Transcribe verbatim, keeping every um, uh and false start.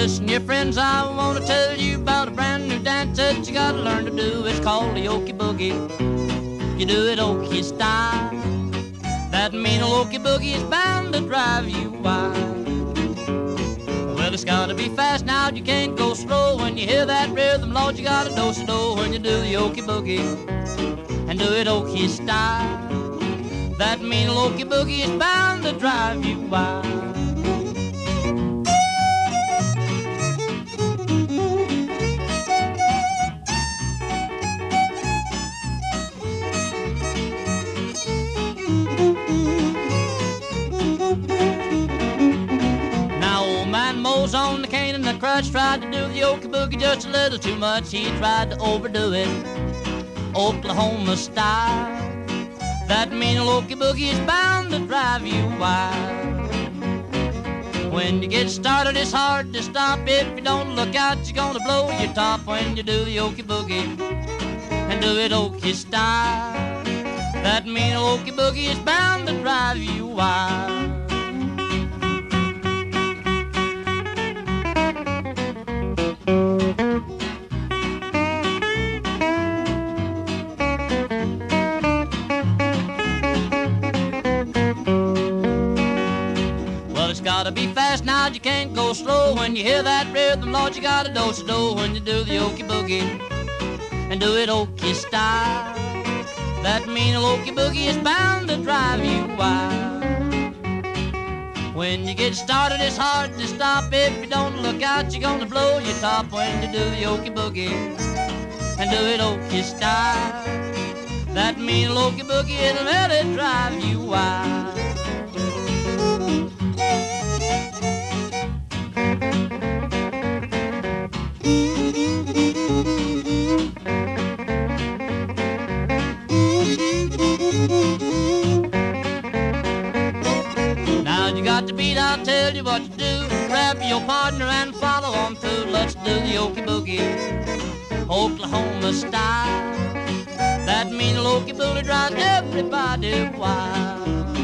listen, your friends, I want to tell you about a brand new dance that you gotta learn to do. It's called the Okie Boogie. You do it Okie style. That mean old Okie Boogie is bound to drive you wild. Well, it's gotta be fast now, you can't go slow. When you hear that rhythm, Lord, you gotta do slow when you do the Okie Boogie and do it Okie style. That mean old Okie Boogie is bound to drive you wild. Mo's on the cane and the crutch, tried to do the Okie Boogie just a little too much. He tried to overdo it, Oklahoma style. That mean old Okie Boogie is bound to drive you wild. When you get started, it's hard to stop. If you don't look out, you're gonna blow your top when you do the Okie Boogie and do it Okie style. That mean old Okie Boogie is bound to drive you wild. Gotta be fast now, you can't go slow. When you hear that rhythm, Lord, you gotta dose a do when you do the Okie Boogie and do it Okie style. That mean Okie Boogie is bound to drive you wild. When you get started, it's hard to stop. If you don't look out, you're gonna blow your top when you do the Okie Boogie and do it Okie style. That mean Okie Boogie, it'll really drive you wild. Now you got the beat, I'll tell you what to do. Grab your partner and follow on through. Let's do the Okie Boogie, Oklahoma style. That mean Okie Boogie drives everybody wild.